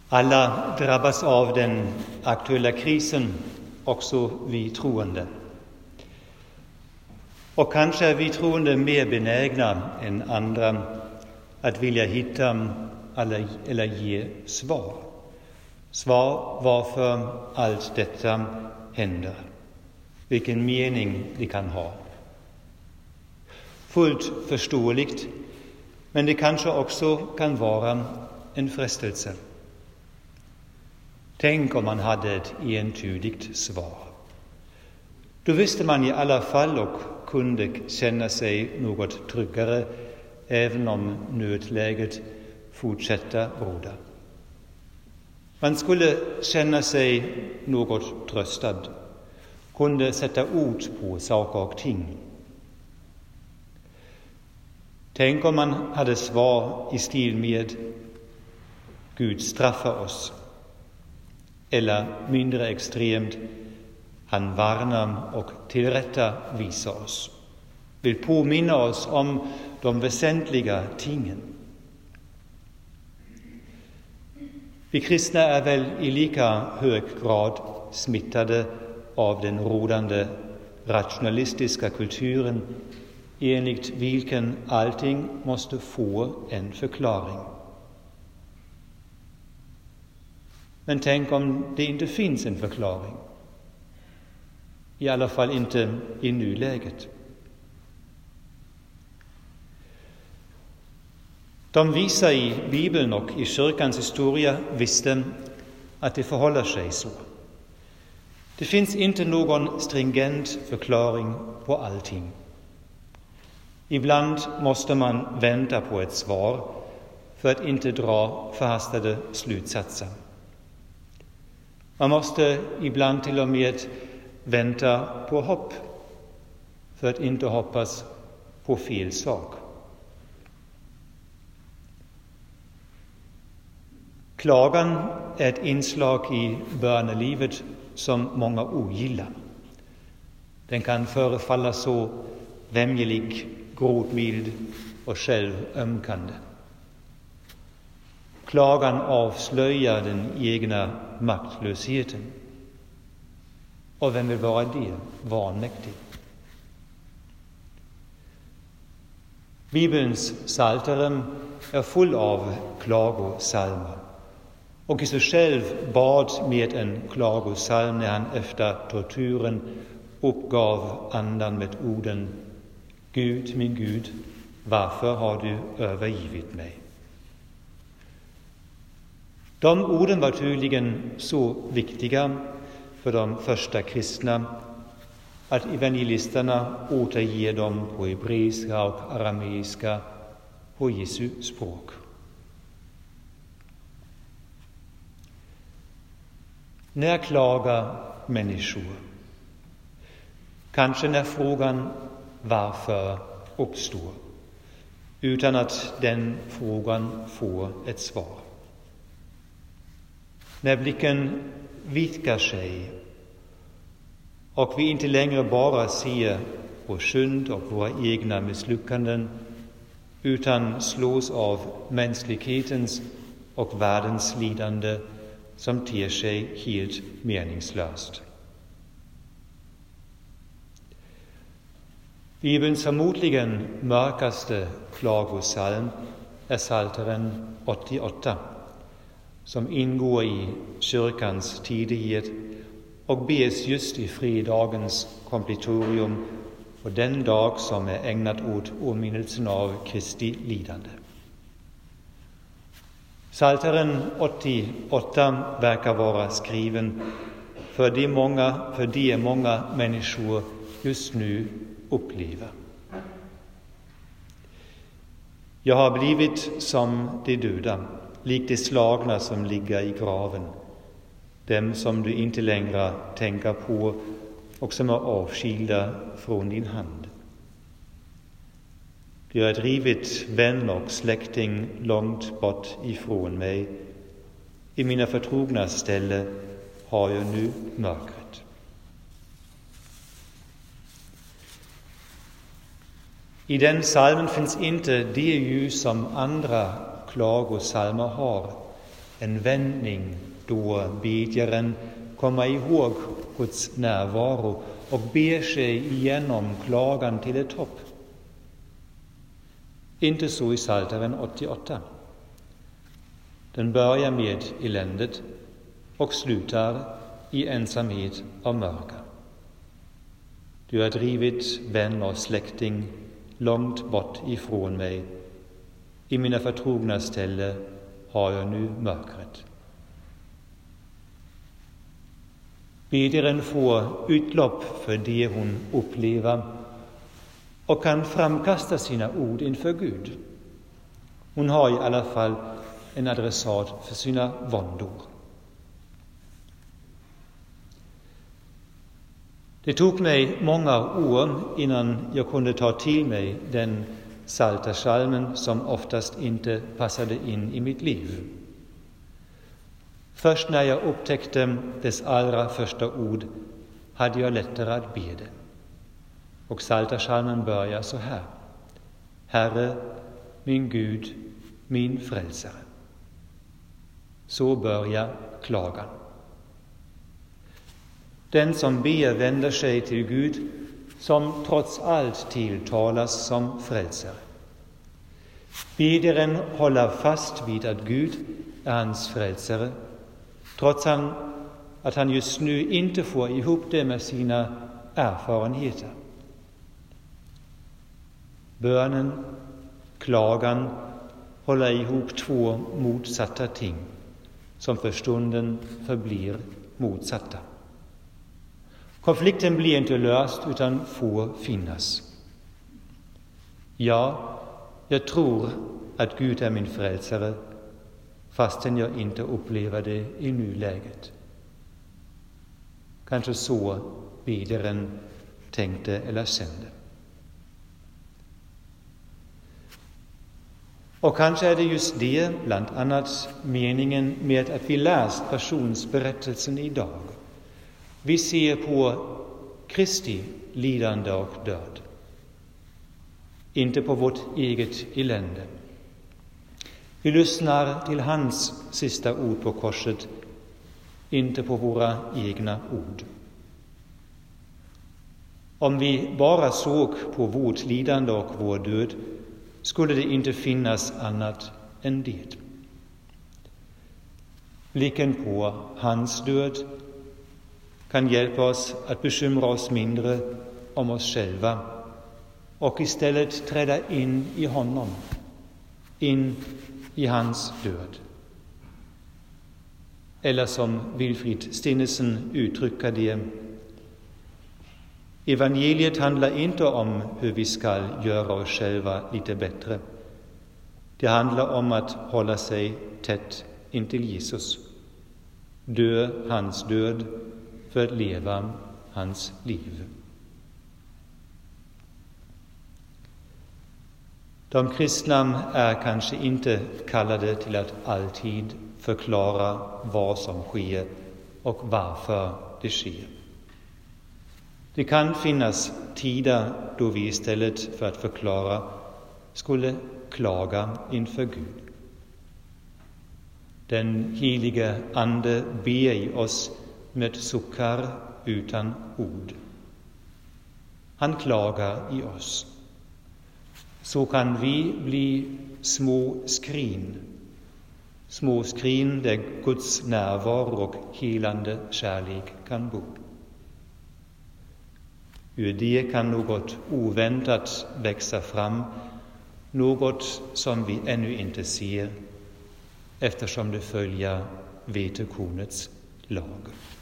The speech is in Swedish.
Alla drabbas av den aktuella krisen, också vi troende. Och kanske är vi troende mer benägna än andra att vilja hitta eller ge svar. Svar varför allt detta händer. Vilken mening det kan ha. Fullt förståeligt, men det kanske också kan vara en frestelse. Tänk om man hade ett entydigt svar. Då visste man i alla fall och kunde känna sig något tryggare, även om nödläget fortsätter råda. Man skulle känna sig något tröstad, kunde sätta ord på saker och ting. Tänk om man hade svar i stil med Gud straffar oss. Eller mindre extremt, han varnar och tillrättavisar oss. Vill påminna oss om de väsentliga tingen. Vi kristna är väl i lika hög grad smittade av den rådande rationalistiska kulturen, enligt vilken allting måste få en förklaring. Men tänk om det inte finns en förklaring. I alla fall inte i nuläget. De visa i Bibeln och i kyrkans historia visste att det förhåller sig så. Det finns inte någon stringent förklaring på allting. Ibland måste man vänta på ett svar för att inte dra förhastade slutsatser. Man måste ibland till och med vänta på hopp för att inte hoppas på fel sak. Klagan är ett inslag i bönelivet som många ogillar. Den kan förefalla så vämjelig, gråtmild och självömkande. Klagan avslöjar den egna maktlösheten. Och vem vill vara det? Vanmäktig. Bibelns psaltare är full av klagosalmer. Och Jesus själv bad med en klagosalm när han efter tortyren uppgav andan med orden: Gud, min Gud, varför har du övergivit mig? De orden var tydligen så viktiga för de första kristna att evangelisterna återger dem på hebreiska och arameiska, på Jesu språk. När klagar människor? Kanske när frågan varför uppstår, utan att den frågan får ett svar. När blicken vidgar sig och vi inte längre bara ser vår synd och våra egna misslyckanden, utan slås av mänsklighetens och världens lidande som ter sig helt meningslöst. Bibelns förmodligen mörkaste klagosalm är Psaltaren 88, som ingår i kyrkans tidighet och bes just i fredagens komplitorium och den dag som är ägnad åt åminnelsen av Kristi lidande. Psaltaren 88 verkar vara skriven för de många människor just nu upplever. Jag har blivit som de döda, likt de slagna som ligger i graven, dem som du inte längre tänker på och som är avskilda från din hand. Du har drivit vän och släkting långt bort ifrån mig. I mina förtrogna ställe har jag nu mörkret. I den psalmen finns inte det ljus som andra klagosalmer har, en vändning då bedjaren kommer ihåg Guds närvaro och ber sig igenom klagan till ett hopp. Inte så i Psaltaren 88. Den börjar med eländet och slutar i ensamhet av mörker. Du har drivit vän och släkting långt bort ifrån mig. I mina förtrogna ställe har jag nu mörkret. Bedjaren får utlopp för det hon upplever och kan framkasta sina ord inför Gud. Hon har i alla fall en adressat för sina våndor. Det tog mig många år innan jag kunde ta till mig den psaltarpsalmen som oftast inte passade in i mitt liv. Först när jag upptäckte dess allra första ord hade jag lättare att be det. Och psaltarpsalmen börjar så här: Herre, min Gud, min frälsare. Så börjar klagan. Den som ber vänder sig till Gud, som trots allt tilltalas som frälsare. Bedjaren håller fast vid att Gud är hans frälsare, trots att han just nu inte får ihop det med sina erfarenheter. Bönen, klagan håller ihop två motsatta ting som för stunden förblir motsatta. Konflikten blir inte löst utan får finnas. Ja, jag tror att Gud är min frälsare, fastän jag inte upplever det i nuläget. Kanske så bedjaren tänkte eller kände. Och kanske är det just det, bland annat meningen med att vi läst passionsberättelsen idag. Vi ser på Kristi lidande och död, inte på vårt eget elände. Vi lyssnar till hans sista ord på korset, inte på våra egna ord. Om vi bara såg på vårt lidande och vår död skulle det inte finnas annat än det. Blicken på hans död kan hjälpa oss att bekymra oss mindre om oss själva och istället träda in i honom, in i hans död. Eller som Wilfrid Stinnesen uttrycker det: evangeliet handlar inte om hur vi ska göra oss själva lite bättre. Det handlar om att hålla sig tätt intill Jesus, dö hans död för att leva hans liv. De kristna är kanske inte kallade till att alltid förklara vad som sker och varför det sker. Det kan finnas tider då vi istället för att förklara skulle klaga inför Gud. Den helige Ande ber i oss med suckar utan ord. Han klagar i oss. Så kan vi bli små skrin där Guds närvaro och helande kärlek kan bo. Ur det kan något oväntat växa fram, något som vi ännu inte ser, eftersom det följer vetekornets lag.